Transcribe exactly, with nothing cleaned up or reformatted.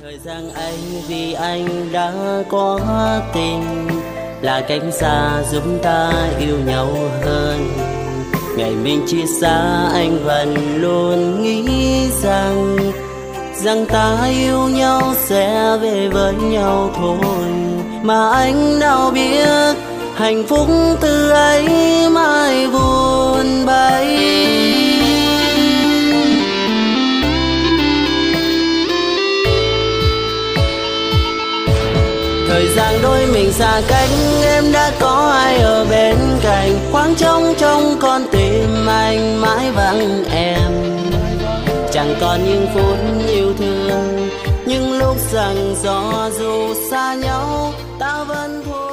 Thời gian anh vì anh đã có tình, là cánh xa giúp ta yêu nhau hơn. Ngày mình chia xa anh vẫn luôn nghĩ rằng rằng ta yêu nhau sẽ về với nhau thôi. Mà anh đâu biết hạnh phúc từ ấy mãi buồn bay. Thời gian đôi mình xa cách, em đã có ai ở bên cạnh. Khoảng trống trong con tim anh mãi vắng em. Chẳng còn những phút yêu thương, những lúc rằng gió dù xa nhau ta vẫn thôi.